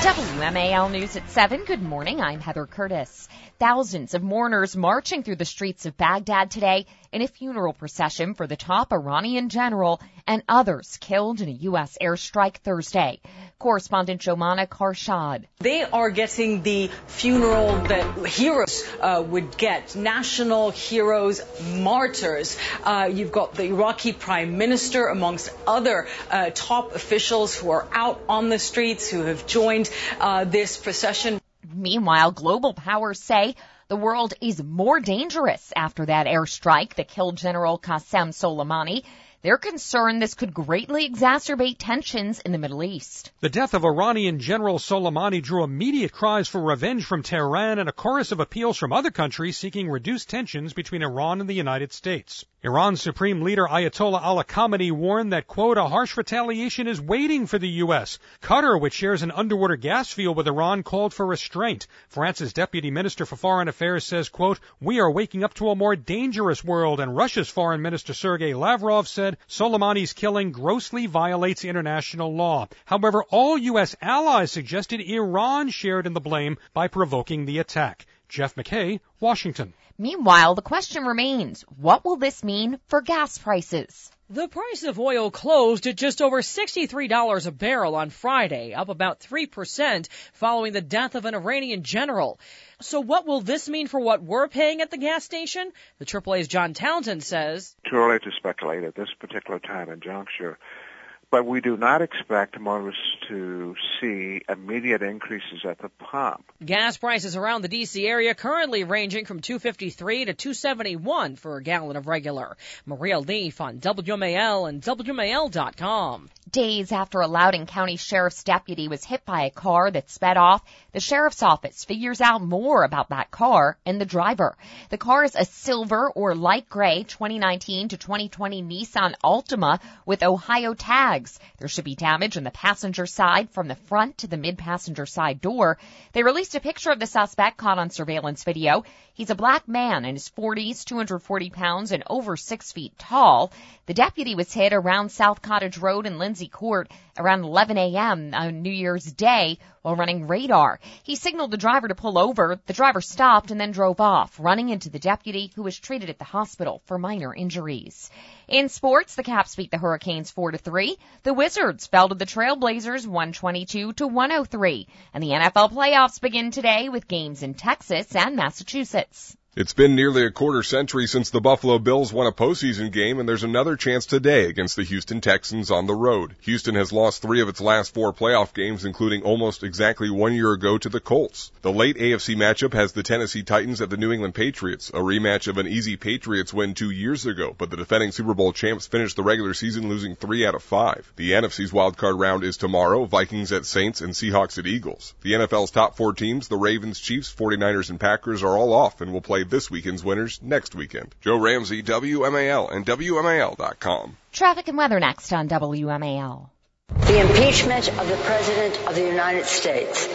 WMAL News at 7. Good morning. I'm Heather Curtis. Thousands of mourners marching through the streets of Baghdad today in a funeral procession for the top Iranian general and others killed in a U.S. airstrike Thursday. Correspondent Jomana Karshad. They are getting the funeral that heroes would get, national heroes, martyrs. You've got the Iraqi prime minister, amongst other top officials who are out on the streets, who have joined this procession. Meanwhile, global powers say the world is more dangerous after that airstrike that killed General Qasem Soleimani. They're concerned this could greatly exacerbate tensions in the Middle East. The death of Iranian General Soleimani drew immediate cries for revenge from Tehran and a chorus of appeals from other countries seeking reduced tensions between Iran and the United States. Iran's Supreme Leader Ayatollah Ali Khamenei warned that, quote, a harsh retaliation is waiting for the U.S. Qatar, which shares an underwater gas field with Iran, called for restraint. France's Deputy Minister for Foreign Affairs says, quote, we are waking up to a more dangerous world. And Russia's Foreign Minister Sergei Lavrov said Soleimani's killing grossly violates international law. However, all U.S. allies suggested Iran shared in the blame by provoking the attack. Jeff McKay, Washington. Meanwhile, the question remains, what will this mean for gas prices? The price of oil closed at just over $63 a barrel on Friday, up about 3% following the death of an Iranian general. So what will this mean for what we're paying at the gas station? The AAA's John Townsend says, too early to speculate at this particular time and juncture. But we do not expect motorists to see immediate increases at the pump. Gas prices around the D.C. area currently ranging from $2.53 to $2.71 for a gallon of regular. Maria Leaf on WMAL and WMAL.com. Days after a Loudoun County Sheriff's deputy was hit by a car that sped off, the Sheriff's Office figures out more about that car and the driver. The car is a silver or light gray 2019 to 2020 Nissan Altima with Ohio tags. There should be damage on the passenger side from the front to the mid-passenger side door. They released a picture of the suspect caught on surveillance video. He's a black man in his 40s, 240 pounds, and over 6 feet tall. The deputy was hit around South Cottage Road in Lindsay Court around 11 a.m. on New Year's Day while running radar. He signaled the driver to pull over. The driver stopped and then drove off, running into the deputy, who was treated at the hospital for minor injuries. In sports, the Caps beat the Hurricanes 4-3. The Wizards fell to the Trailblazers 122-103. And the NFL playoffs begin today with games in Texas and Massachusetts. It's been nearly a quarter century since the Buffalo Bills won a postseason game, and there's another chance today against the Houston Texans on the road. Houston has lost 3 of its last 4 playoff games, including almost exactly 1 year ago to the Colts. The late AFC matchup has the Tennessee Titans at the New England Patriots, a rematch of an easy Patriots win 2 years ago, but the defending Super Bowl champs finished the regular season losing 3 out of 5. The NFC's wildcard round is tomorrow, Vikings at Saints and Seahawks at Eagles. The NFL's top 4 teams, the Ravens, Chiefs, 49ers, and Packers, are all off and will play this weekend's winners next weekend. Joe Ramsey, WMAL and WMAL.com. Traffic and weather next on WMAL. The impeachment of the President of the United States.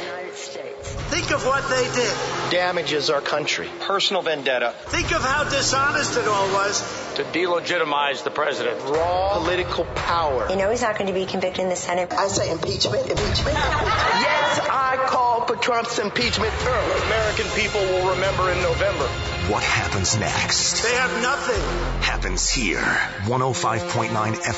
Think of what they did. Damages our country. Personal vendetta. Think of how dishonest it all was. To delegitimize the president. Raw political power. You know he's not going to be convicted in the Senate. I say impeachment. Yes, I call for Trump's impeachment early. American people will remember in November. What happens next? They have nothing. Happens here. 105.9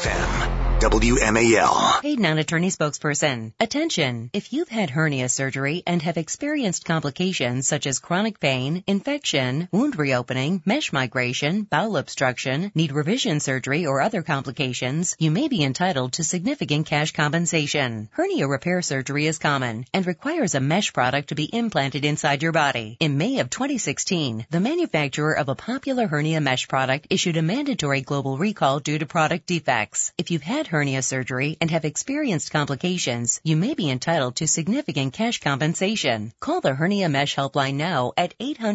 FM. WMAL. Paid non-attorney spokesperson. Attention. If you've had hernia surgery and have experienced complications such as chronic pain, infection, wound reopening, mesh migration, bowel obstruction, need revision surgery, or other complications, you may be entitled to significant cash compensation. Hernia repair surgery is common and requires a mesh product to be implanted inside your body. In May of 2016, the manufacturer of a popular hernia mesh product issued a mandatory global recall due to product defects. If you've had hernia surgery and have experienced complications, you may be entitled to significant cash compensation. Call the Hernia Mesh Helpline now at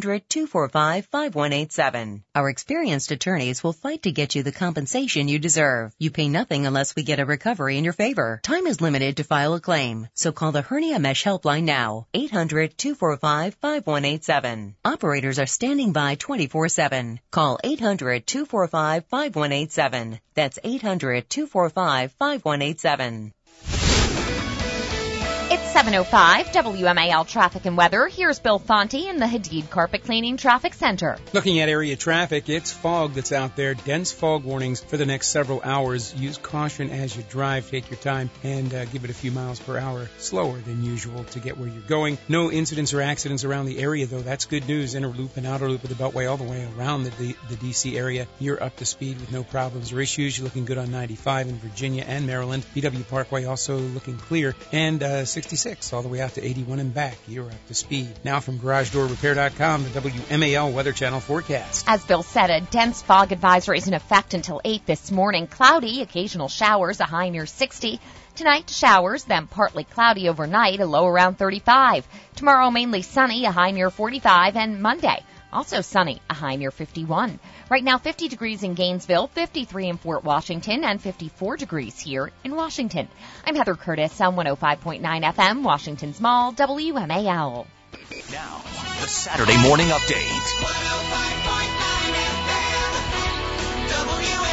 800-245-5187. Our experienced attorneys will fight to get you the compensation you deserve. You pay nothing unless we get a recovery in your favor. Time is limited to file a claim, so call the Hernia Mesh Helpline now, 800-245-5187. Operators are standing by 24/7. Call 800-245-5187. That's 800-245-5187. It's 7:05, WMAL Traffic and Weather. Here's Bill Fonte in the Hadid Carpet Cleaning Traffic Center. Looking at area traffic, it's fog that's out there. Dense fog warnings for the next several hours. Use caution as you drive. Take your time and give it a few miles per hour slower than usual to get where you're going. No incidents or accidents around the area, though. That's good news. Inner loop and outer loop of the Beltway all the way around the D.C. area. You're up to speed with no problems or issues. You're looking good on 95 in Virginia and Maryland. BW Parkway also looking clear. And 66 all the way out to 81 and back. You're up to speed. Now from GarageDoorRepair.com, the WMAL Weather Channel forecast. As Bill said, a dense fog advisory is in effect until 8 this morning. Cloudy, occasional showers, a high near 60. Tonight, showers, then partly cloudy overnight, a low around 35. Tomorrow, mainly sunny, a high near 45. And Monday, also sunny, a high near 51. Right now, 50 degrees in Gainesville, 53 in Fort Washington, and 54 degrees here in Washington. I'm Heather Curtis on 105.9 FM, Washington's Mall, WMAL. Now, the Saturday Morning Update. 105.9 FM,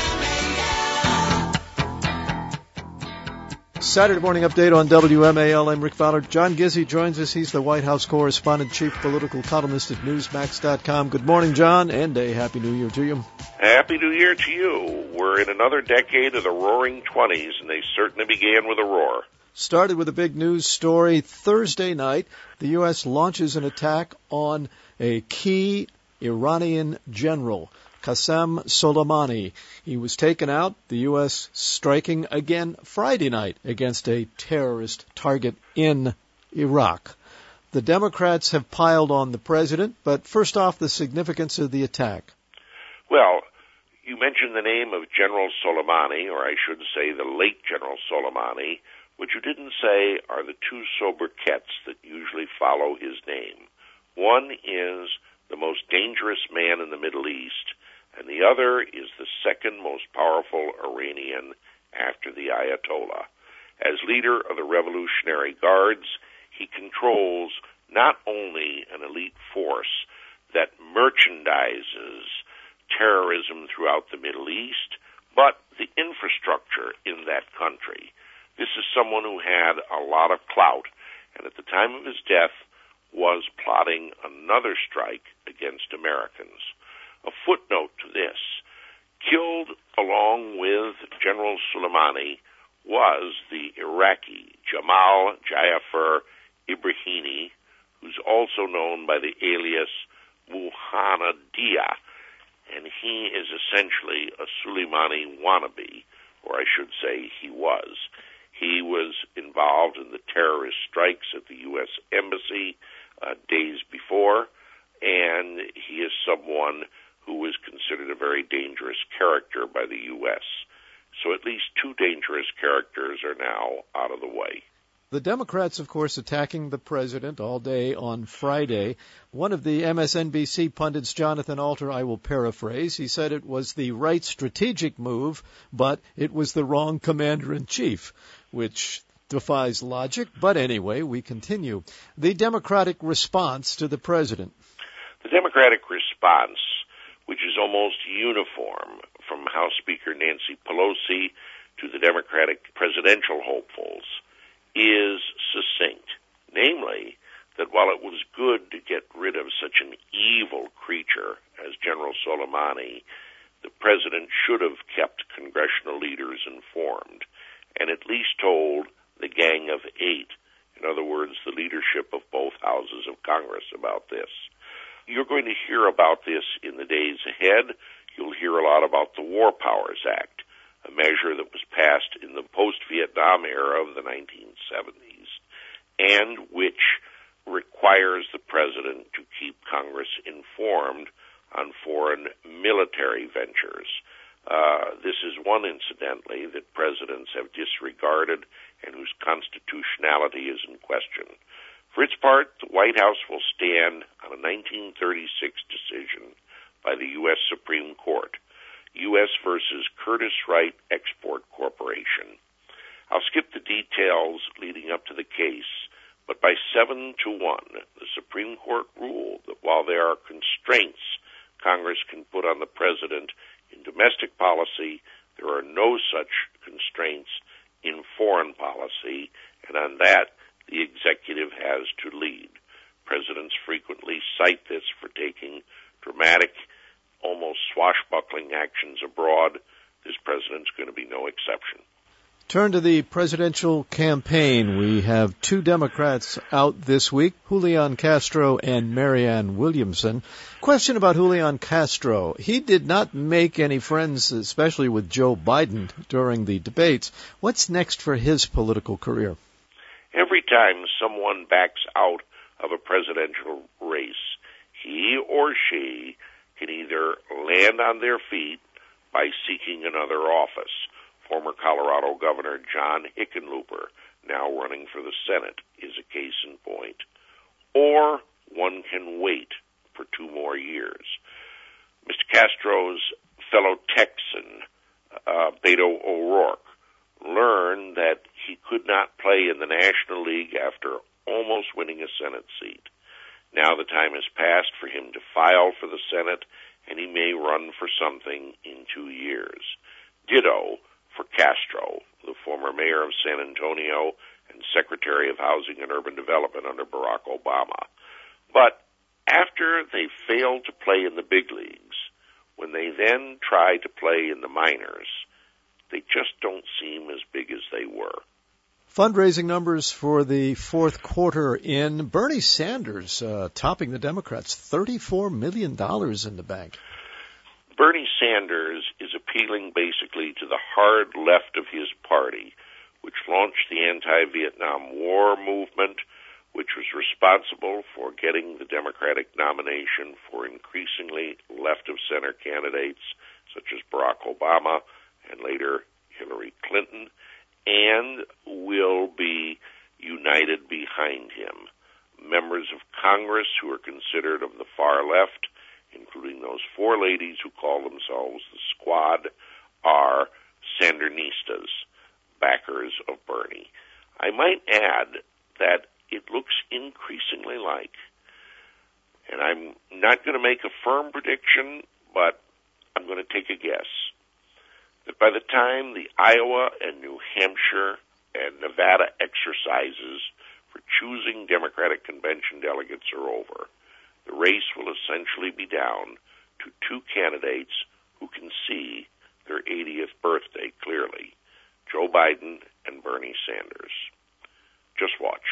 WMAL. Saturday Morning Update on WMAL. I'm Rick Fowler. John Gizzi joins us. He's the White House correspondent, chief political columnist at Newsmax.com. Good morning, John, and a Happy New Year to you. Happy New Year to you. We're in another decade of the roaring 20s, and they certainly began with a roar. Started with a big news story. Thursday night, the U.S. launches an attack on a key Iranian general, Qasem Soleimani. He was taken out, the U.S. striking again Friday night against a terrorist target in Iraq. The Democrats have piled on the president, but first off, the significance of the attack. Well, you mentioned the name of General Soleimani, or I should say the late General Soleimani. What you didn't say are the two sobriquets that usually follow his name. One is the most dangerous man in the Middle East, and the other is the second most powerful Iranian after the Ayatollah. As leader of the Revolutionary Guards, he controls not only an elite force that merchandises terrorism throughout the Middle East, but the infrastructure in that country. This is someone who had a lot of clout, and at the time of his death was plotting another strike against Americans. A footnote to this, killed along with General Soleimani was the Iraqi Jamal Jafar Ibrahimi, who's also known by the alias Muhanadiyah, and he is essentially a Soleimani wannabe, or I should say he was. He was involved in the terrorist strikes at the U.S. Embassy days before, and he is someone who was considered a very dangerous character by the U.S. So at least two dangerous characters are now out of the way. The Democrats, of course, attacking the president all day on Friday. One of the MSNBC pundits, Jonathan Alter, I will paraphrase, he said it was the right strategic move, but it was the wrong commander-in-chief, which defies logic. But anyway, we continue. The Democratic response to the president. The Democratic response, which is almost uniform from House Speaker Nancy Pelosi to the Democratic presidential hopefuls, is succinct, namely that while it was good to get rid of such an evil creature as General Soleimani, the president should have kept congressional leaders informed and at least told the Gang of Eight, in other words, the leadership of both houses of Congress, about this. You're going to hear about this in the days ahead. You'll hear a lot about the War Powers Act, a measure that was passed in the post-Vietnam era of the 1970s, and which requires the president to keep Congress informed on foreign military ventures. This is one, incidentally, that presidents have disregarded and whose constitutionality is in question. For its part, the White House will stand on a 1936 decision by the U.S. Supreme Court, U.S. versus Curtiss-Wright Export Corporation. I'll skip the details leading up to the case, but by 7-1, the Supreme Court ruled that while there are constraints Congress can put on the president in domestic policy, there are no such constraints in foreign policy, and on that, the executive has to lead. Presidents frequently cite this for taking dramatic, almost swashbuckling actions abroad. This president's going to be no exception. Turn to the presidential campaign. We have two Democrats out this week, Julian Castro and Marianne Williamson. Question about Julian Castro. He did not make any friends, especially with Joe Biden, during the debates. What's next for his political career? Every time someone backs out of a presidential race, he or she can either land on their feet by seeking another office. Former Colorado Governor John Hickenlooper, now running for the Senate, is a case in point. Or one can wait for 2 more years. Mr. Castro's fellow Texan, Beto O'Rourke, learned that he could not play in the National League after almost winning a Senate seat. Now the time has passed for him to file for the Senate, and he may run for something in 2 years. Ditto for Castro, the former mayor of San Antonio and Secretary of Housing and Urban Development under Barack Obama. But after they failed to play in the big leagues, when they then try to play in the minors, they just don't seem as big as they were. Fundraising numbers for the fourth quarter in Bernie Sanders topping the Democrats, $34 million in the bank. Bernie Sanders is appealing basically to the hard left of his party, which launched the anti-Vietnam War movement, which was responsible for getting the Democratic nomination for increasingly left-of-center candidates such as Barack Obama and later Hillary Clinton, and will be united behind him. Members of Congress who are considered of the far left, including those 4 ladies who call themselves the Squad, are Sandinistas, backers of Bernie. I might add that it looks increasingly like, and I'm not going to make a firm prediction, but I'm going to take a guess, that by the time the Iowa and New Hampshire and Nevada exercises for choosing Democratic convention delegates are over, the race will essentially be down to 2 candidates who can see their 80th birthday clearly, Joe Biden and Bernie Sanders. Just watch.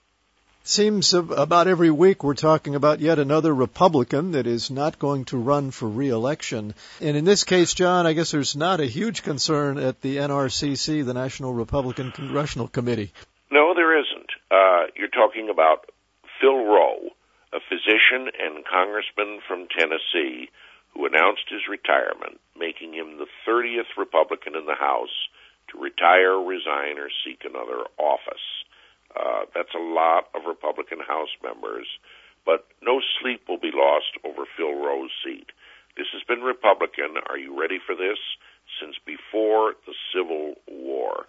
Seems about every week we're talking about yet another Republican that is not going to run for re-election. And in this case, John, I guess there's not a huge concern at the NRCC, the National Republican Congressional Committee. No, there isn't. You're talking about Phil Rowe, a physician and congressman from Tennessee who announced his retirement, making him the 30th Republican in the House to retire, resign, or seek another office. That's a lot of Republican House members, but no sleep will be lost over Phil Rowe's seat. This has been Republican, are you ready for this, since before the Civil War.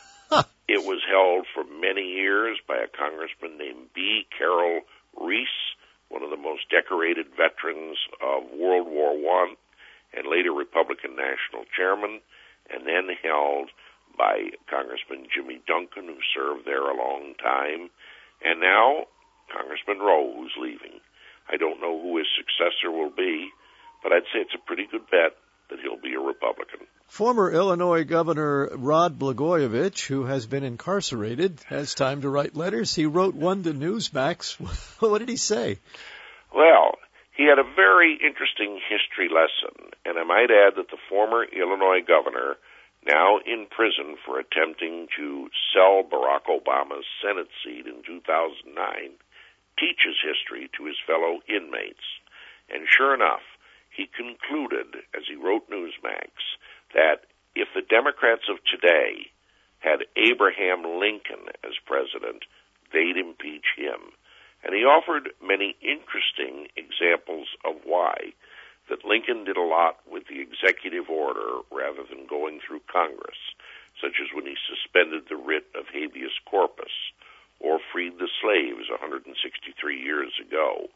It was held for many years by a congressman named B. Carroll Reese, one of the most decorated veterans of World War I, and later Republican national chairman, and then held by Congressman Jimmy Duncan, who served there a long time, and now Congressman Rowe, who's leaving. I don't know who his successor will be, but I'd say it's a pretty good bet that he'll be a Republican. Former Illinois Governor Rod Blagojevich, who has been incarcerated, has time to write letters. He wrote one to Newsmax. What did he say? Well, he had a very interesting history lesson, and I might add that the former Illinois governor, now in prison for attempting to sell Barack Obama's Senate seat in 2009, teaches history to his fellow inmates. And sure enough, he concluded, as he wrote Newsmax, that if the Democrats of today had Abraham Lincoln as president, they'd impeach him. And he offered many interesting examples of why. That Lincoln did a lot with the executive order rather than going through Congress, such as when he suspended the writ of habeas corpus or freed the slaves 163 years ago.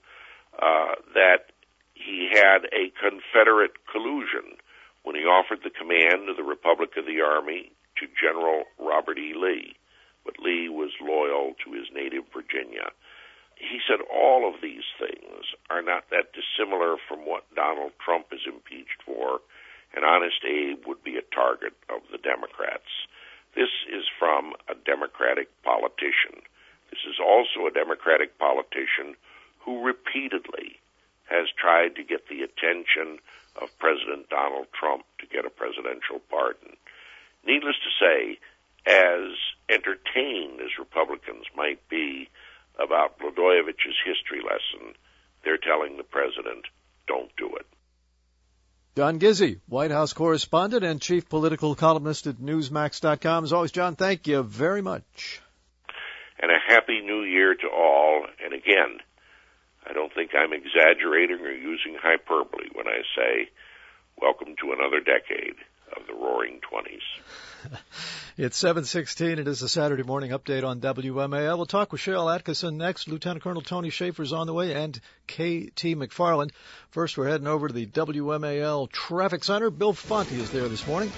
That he had a Confederate collusion when he offered the command of the Republic of the Army to General Robert E. Lee. but Lee was loyal to his native Virginia. He said all of these things are not that dissimilar from what Donald Trump is impeached for, and Honest Abe would be a target of the Democrats. This is from a Democratic politician. This is also a Democratic politician who repeatedly has tried to get the attention of President Donald Trump to get a presidential pardon. Needless to say, as entertained as Republicans might be about Blagojevich's history lesson, they're telling the president, don't do it. John Gizzi, White House correspondent and chief political columnist at Newsmax.com. As always, John, thank you very much. And a happy new year to all. And again, I don't think I'm exaggerating or using hyperbole when I say, welcome to another decade of the Roaring Twenties. It's 7:16. It is a Saturday morning update on WMAL. We'll talk with Cheryl Atkinson next. Lieutenant Colonel Tony Schaefer's on the way, and K.T. McFarland. First, we're heading over to the WMAL Traffic Center. Bill Fonte is there this morning.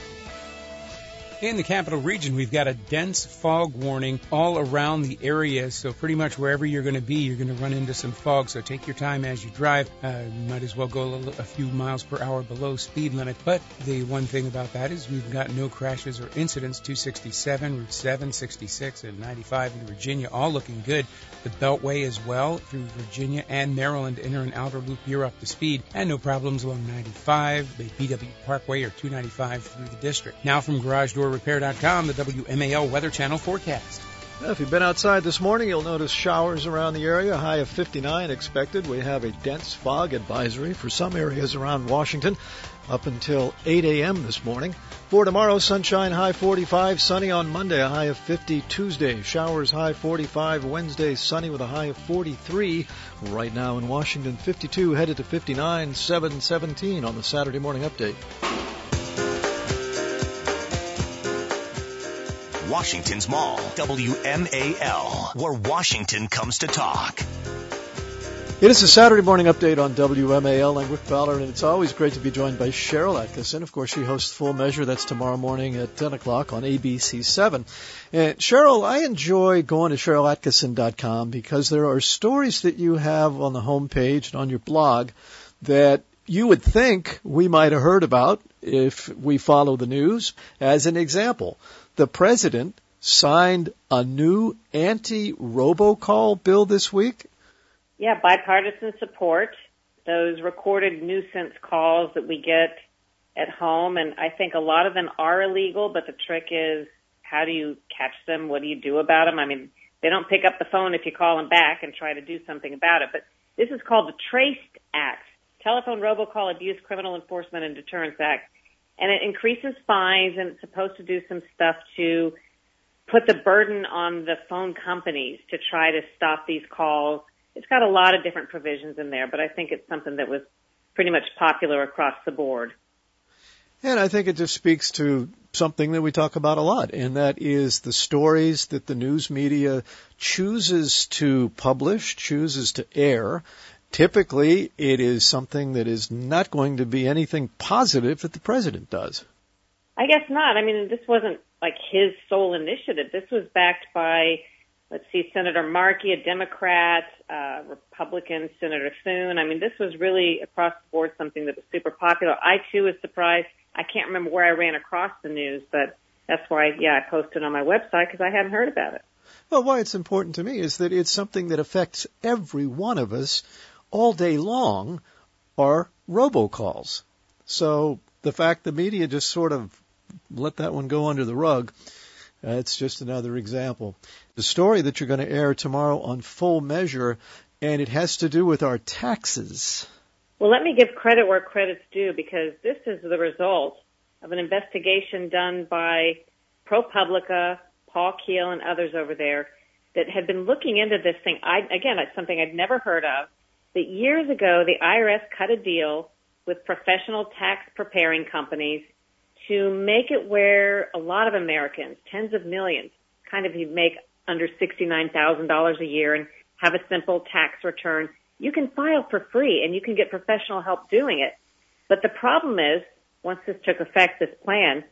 In the capital region, we've got a dense fog warning all around the area, so pretty much wherever you're going to be, you're going to run into some fog, so take your time as you drive. You might as well go a few miles per hour below speed limit, but the one thing about that is we've got no crashes or incidents. 267, Route 7, 66, and 95 in Virginia, all looking good. The Beltway as well through Virginia and Maryland, inner and outer loop, you're up to speed, and no problems along 95, the BW Parkway, or 295 through the district. Now from GarageDoorRepair.com, the WMAL Weather Channel forecast. Well, if you've been outside this morning, you'll notice showers around the area. A high of 59 expected. We have a dense fog advisory for some areas around Washington up until 8 a.m. this morning. For tomorrow, sunshine, high 45, sunny on Monday, a high of 50. Tuesday, showers, high 45. Wednesday, sunny with a high of 43. Right now in Washington, 52, headed to 59, 7:17 on the Saturday morning update. Washington's Mall, WMAL, where Washington comes to talk. It is a Saturday morning update on WMAL. I'm Rick Fowler, and it's always great to be joined by Cheryl Atkinson. Of course, she hosts Full Measure. That's tomorrow morning at 10 o'clock on ABC7. And Cheryl, I enjoy going to CherylAtkinson.com because there are stories that you have on the homepage and on your blog that you would think we might have heard about if we follow the news. As an example, the president signed a new anti-robocall bill this week. Yeah, bipartisan support. Those recorded nuisance calls that we get at home, and I think a lot of them are illegal, but the trick is, how do you catch them? What do you do about them? I mean, they don't pick up the phone if you call them back and try to do something about it, but this is called the TRACED Act, Telephone Robocall Abuse Criminal Enforcement and Deterrence Act, and it increases fines, and it's supposed to do some stuff to put the burden on the phone companies to try to stop these calls. It's got a lot of different provisions in there, but I think it's something that was pretty much popular across the board. And I think it just speaks to something that we talk about a lot, and that is the stories that the news media chooses to publish, chooses to air. Typically, it is something that is not going to be anything positive that the president does. I guess not. I mean, this wasn't like his sole initiative. This was backed by, let's see, Senator Markey, a Democrat, Republican, Senator Thune. I mean, this was really across the board something that was super popular. I, too, was surprised. I can't remember where I ran across the news, but that's why, I posted on my website because I hadn't heard about it. Well, why it's important to me is that it's something that affects every one of us all day long, are robocalls. So the fact the media just sort of let that one go under the rug, it's just another example. The story that you're going to air tomorrow on Full Measure, and it has to do with our taxes. Well, let me give credit where credit's due, because this is the result of an investigation done by ProPublica, Paul Keel, and others over there that had been looking into this thing. Again, it's something I'd never heard of. That years ago, the IRS cut a deal with professional tax preparing companies to make it where a lot of Americans, tens of millions, kind of make under $69,000 a year and have a simple tax return. You can file for free and you can get professional help doing it. But the problem is, once this took effect, this plan,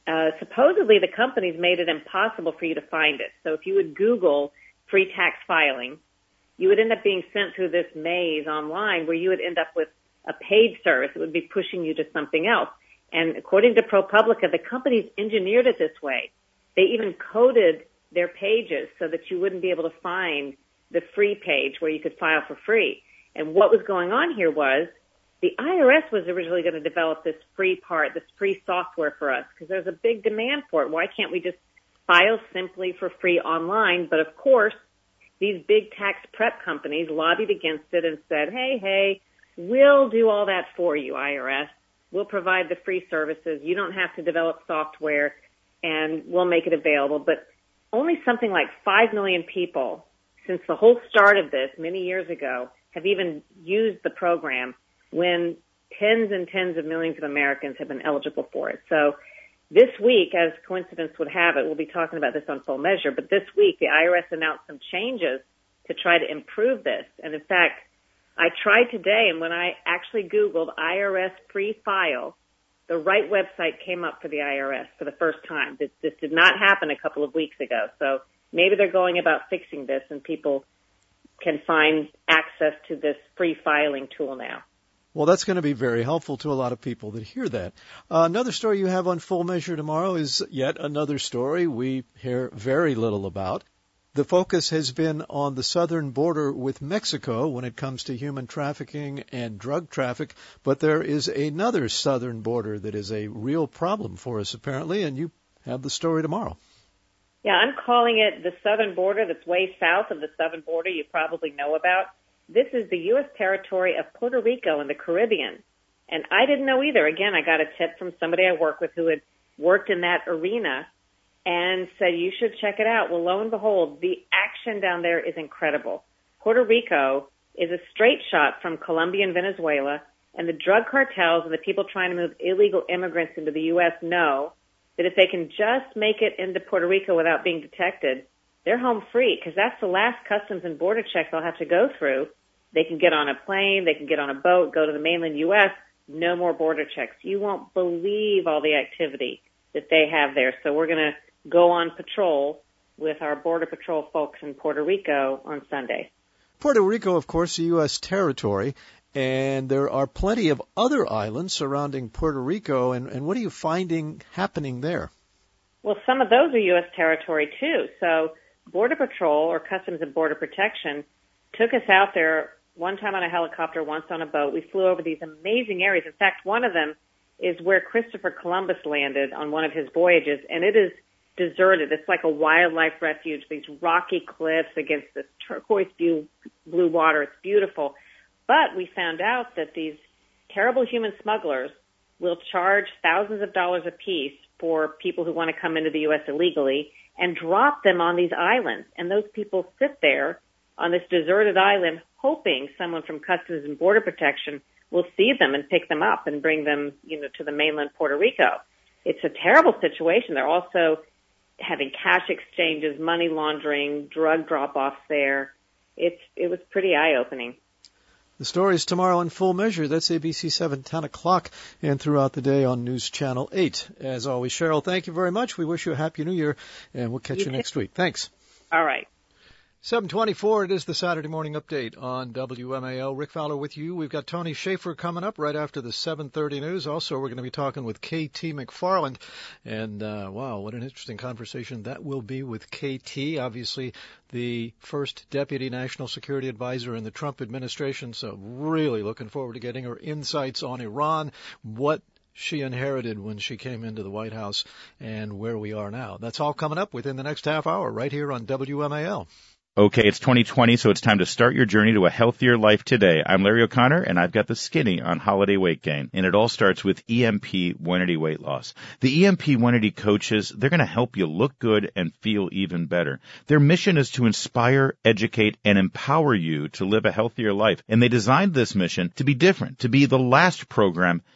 supposedly the companies made it impossible for you to find it. So if you would Google free tax filing, you would end up being sent through this maze online where you would end up with a paid service. It would be pushing you to something else. And according to ProPublica, the companies engineered it this way. They even coded their pages so that you wouldn't be able to find the free page where you could file for free. And what was going on here was the IRS was originally going to develop this free part, this free software for us, because there's a big demand for it. Why can't we just file simply for free online? But of course, these big tax prep companies lobbied against it and said, hey, we'll do all that for you, IRS. We'll provide the free services. You don't have to develop software, and we'll make it available. But only something like 5 million people, since the whole start of this many years ago, have even used the program, when tens and tens of millions of Americans have been eligible for it. So this week, as coincidence would have it, we'll be talking about this on Full Measure, but this week the IRS announced some changes to try to improve this. And in fact, I tried today, and when I actually Googled IRS free file, the right website came up for the IRS for the first time. This did not happen a couple of weeks ago. So maybe they're going about fixing this and people can find access to this free filing tool now. Well, that's going to be very helpful to a lot of people that hear that. Another story you have on Full Measure tomorrow is yet another story we hear very little about. The focus has been on the southern border with Mexico when it comes to human trafficking and drug traffic, but there is another southern border that is a real problem for us, apparently, and you have the story tomorrow. Yeah, I'm calling it the southern border that's way south of the southern border you probably know about. This is the U.S. territory of Puerto Rico in the Caribbean, and I didn't know either. Again, I got a tip from somebody I work with who had worked in that arena and said, you should check it out. Well, lo and behold, the action down there is incredible. Puerto Rico is a straight shot from Colombia and Venezuela, and the drug cartels and the people trying to move illegal immigrants into the U.S. know that if they can just make it into Puerto Rico without being detected, they're home free, because that's the last customs and border check they'll have to go through. They can get on a plane, they can get on a boat, go to the mainland U.S., no more border checks. You won't believe all the activity that they have there. So we're going to go on patrol with our Border Patrol folks in Puerto Rico on Sunday. Puerto Rico, of course, a U.S. territory, and there are plenty of other islands surrounding Puerto Rico, and what are you finding happening there? Well, some of those are U.S. territory, too. So Border Patrol, or Customs and Border Protection, took us out there one time on a helicopter, once on a boat. We flew over these amazing areas. In fact, one of them is where Christopher Columbus landed on one of his voyages, and it is deserted. It's like a wildlife refuge, these rocky cliffs against this turquoise blue water. It's beautiful. But we found out that these terrible human smugglers will charge thousands of dollars apiece for people who want to come into the U.S. illegally and drop them on these islands. And those people sit there on this deserted island hoping someone from Customs and Border Protection will see them and pick them up and bring them, to the mainland Puerto Rico. It's a terrible situation. They're also having cash exchanges, money laundering, drug drop-offs there. It was pretty eye-opening. The story is tomorrow on Full Measure. That's ABC 7, 10 o'clock, and throughout the day on News Channel 8. As always, Cheryl, thank you very much. We wish you a Happy New Year, and we'll catch you next week. Thanks. All right. 7:24, it is the Saturday Morning Update on WMAL. Rick Fowler with you. We've got Tony Schaefer coming up right after the 7:30 news. Also, we're going to be talking with KT McFarland. And, wow, what an interesting conversation that will be with KT, obviously the first Deputy National Security Advisor in the Trump administration. So really looking forward to getting her insights on Iran, what she inherited when she came into the White House, and where we are now. That's all coming up within the next half hour right here on WMAL. Okay, it's 2020, so it's time to start your journey to a healthier life today. I'm Larry O'Connor, and I've got the skinny on holiday weight gain. And it all starts with EMP One80 Weight Loss. The EMP One80 coaches, they're going to help you look good and feel even better. Their mission is to inspire, educate, and empower you to live a healthier life. And they designed this mission to be different, to be the last program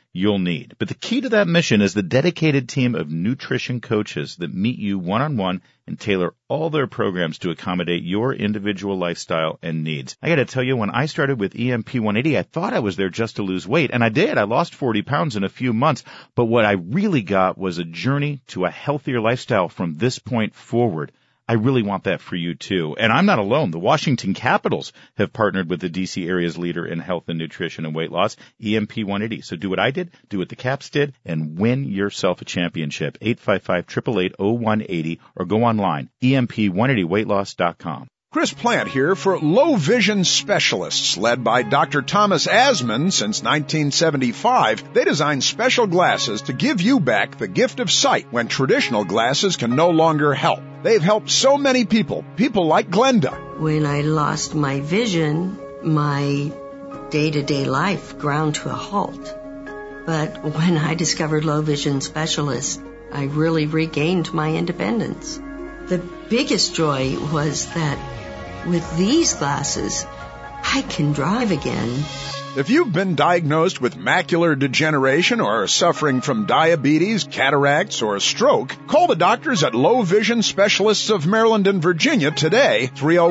you'll need. But the key to that mission is the dedicated team of nutrition coaches that meet you one-on-one and tailor all their programs to accommodate your individual lifestyle and needs. I got to tell you, when I started with EMP 180, I thought I was there just to lose weight, and I did. I lost 40 pounds in a few months, but what I really got was a journey to a healthier lifestyle from this point forward. I really want that for you, too. And I'm not alone. The Washington Capitals have partnered with the D.C. area's leader in health and nutrition and weight loss, EMP 180. So do what I did, do what the Caps did, and win yourself a championship. 855-888-0180 or go online, emp180weightloss.com. Chris Plant here for Low Vision Specialists, led by Dr. Thomas Asman since 1975. They design special glasses to give you back the gift of sight when traditional glasses can no longer help. They've helped so many people like Glenda. When I lost my vision, my day-to-day life ground to a halt. But when I discovered Low Vision Specialists, I really regained my independence. The biggest joy was that with these glasses, I can drive again. If you've been diagnosed with macular degeneration or are suffering from diabetes, cataracts, or a stroke, call the doctors at Low Vision Specialists of Maryland and Virginia today,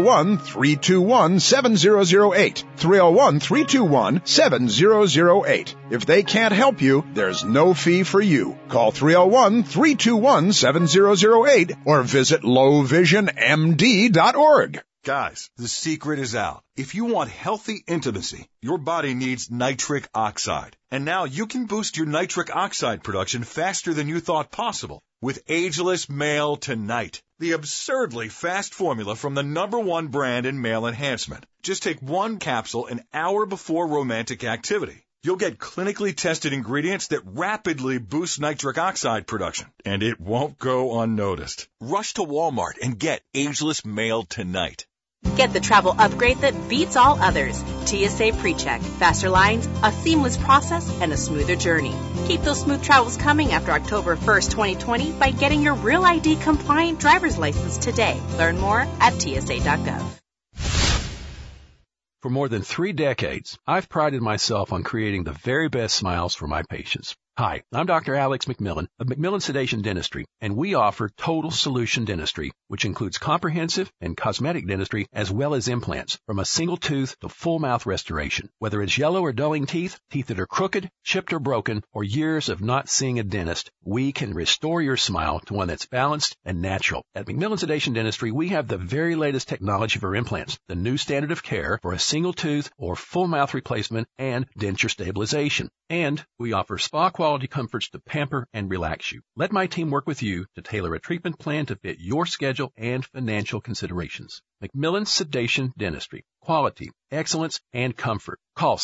301-321-7008. 301-321-7008. If they can't help you, there's no fee for you. Call 301-321-7008 or visit lowvisionmd.org. Guys, the secret is out. If you want healthy intimacy, your body needs nitric oxide. And now you can boost your nitric oxide production faster than you thought possible with Ageless Male Tonight, the absurdly fast formula from the #1 brand in male enhancement. Just take one capsule an hour before romantic activity. You'll get clinically tested ingredients that rapidly boost nitric oxide production, and it won't go unnoticed. Rush to Walmart and get Ageless Male Tonight. Get the travel upgrade that beats all others. TSA PreCheck. Faster lines, a seamless process, and a smoother journey. Keep those smooth travels coming after October 1st, 2020 by getting your Real ID compliant driver's license today. Learn more at TSA.gov. For more than 3 decades, I've prided myself on creating the very best smiles for my patients. Hi, I'm Dr. Alex McMillan of McMillan Sedation Dentistry, and we offer total solution dentistry, which includes comprehensive and cosmetic dentistry as well as implants, from a single tooth to full mouth restoration. Whether it's yellow or dulling teeth, teeth that are crooked, chipped or broken, or years of not seeing a dentist, we can restore your smile to one that's balanced and natural. At McMillan Sedation Dentistry, we have the very latest technology for implants, the new standard of care for a single tooth or full mouth replacement and denture stabilization. And we offer spa quality comforts to pamper and relax you. Let my team work with you to tailor a treatment plan to fit your schedule and financial considerations. McMillan Sedation Dentistry. Quality, excellence, and comfort. Call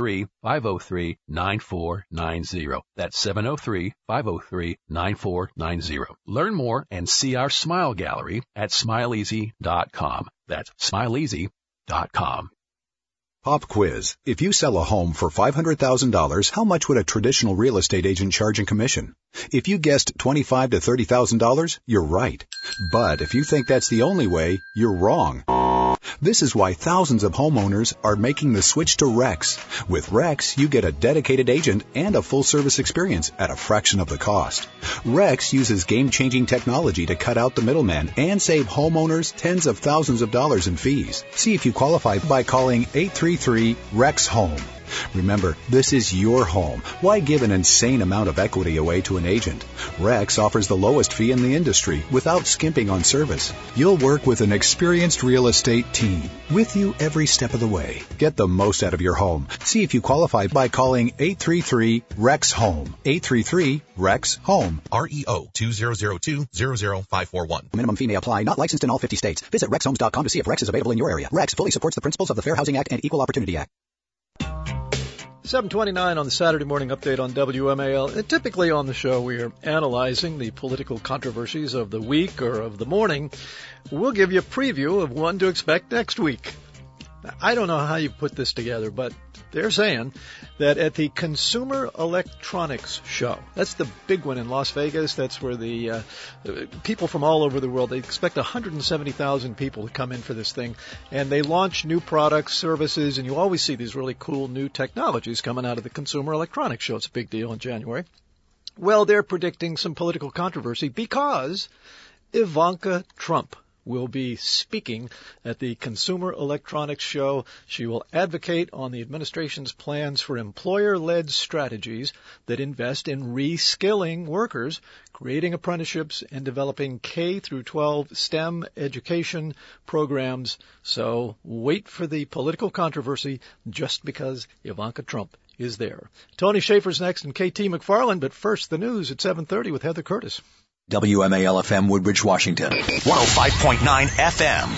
703-503-9490. That's 703-503-9490. Learn more and see our smile gallery at smileeasy.com. That's smileeasy.com. Pop quiz. If you sell a home for $500,000, how much would a traditional real estate agent charge in commission? If you guessed $25,000 to $30,000, you're right. But if you think that's the only way, you're wrong. This is why thousands of homeowners are making the switch to Rex. With Rex, you get a dedicated agent and a full-service experience at a fraction of the cost. Rex uses game-changing technology to cut out the middleman and save homeowners tens of thousands of dollars in fees. See if you qualify by calling 833-REX-HOME. Remember, this is your home. Why give an insane amount of equity away to an agent? Rex offers the lowest fee in the industry without skimping on service. You'll work with an experienced real estate team with you every step of the way. Get the most out of your home. See if you qualify by calling 833-REX-HOME. 833-REX-HOME. REO 2002-00541. Minimum fee may apply. Not licensed in all 50 states. Visit RexHomes.com to see if Rex is available in your area. Rex fully supports the principles of the Fair Housing Act and Equal Opportunity Act. 7:29 on the Saturday morning update on WMAL. And typically on the show, we are analyzing the political controversies of the week or of the morning. We'll give you a preview of one to expect next week. I don't know how you put this together, but They're saying that at the Consumer Electronics Show, that's the big one in Las Vegas, that's where the people from all over the world, they expect 170,000 people to come in for this thing, and they launch new products, services, and you always see these really cool new technologies coming out of the Consumer Electronics Show. It's a big deal in January. Well, they're predicting some political controversy because Ivanka Trump will be speaking at the Consumer Electronics Show. She will advocate on the administration's plans for employer-led strategies that invest in reskilling workers, creating apprenticeships, and developing K through 12 STEM education programs. So wait for the political controversy just because Ivanka Trump is there. Tony Schaefer's next and KT McFarland, but first the news at 7:30 with Heather Curtis. WMAL-FM Woodbridge, Washington. 105.9 FM,